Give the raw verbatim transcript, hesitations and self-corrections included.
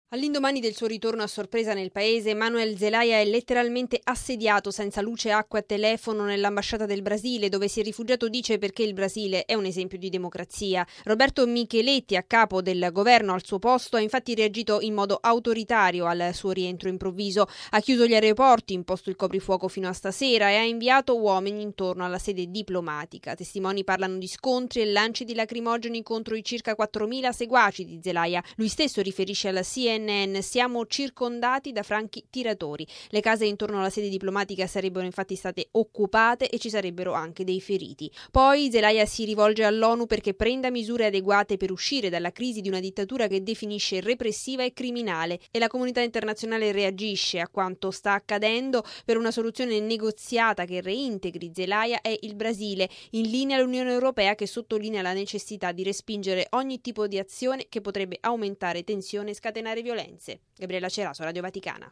All'indomani del suo ritorno a sorpresa nel paese, Manuel Zelaya è letteralmente assediato senza luce, acqua e telefono nell'ambasciata del Brasile, dove si è rifugiato dice perché il Brasile è un esempio di democrazia. Roberto Micheletti, a capo del governo al suo posto, ha infatti reagito in modo autoritario al suo rientro improvviso. Ha chiuso gli aeroporti, imposto il coprifuoco fino a stasera e ha inviato uomini intorno alla sede diplomatica. Testimoni parlano di scontri e lanci di lacrimogeni contro i circa quattromila seguaci di Zelaya. Lui stesso riferisce alla C N N: siamo circondati da franchi tiratori. Le case intorno alla sede diplomatica sarebbero infatti state occupate e ci sarebbero anche dei feriti. Poi Zelaya si rivolge all'ONU perché prenda misure adeguate per uscire dalla crisi di una dittatura che definisce repressiva e criminale, e la comunità internazionale reagisce a quanto sta accadendo. Per una soluzione negoziata che reintegri Zelaya è il Brasile, in linea l'Unione Europea, che sottolinea la necessità di respingere ogni tipo di azione che potrebbe aumentare tensione e scatenare violenze. Gabriella Ceraso, Radio Vaticana.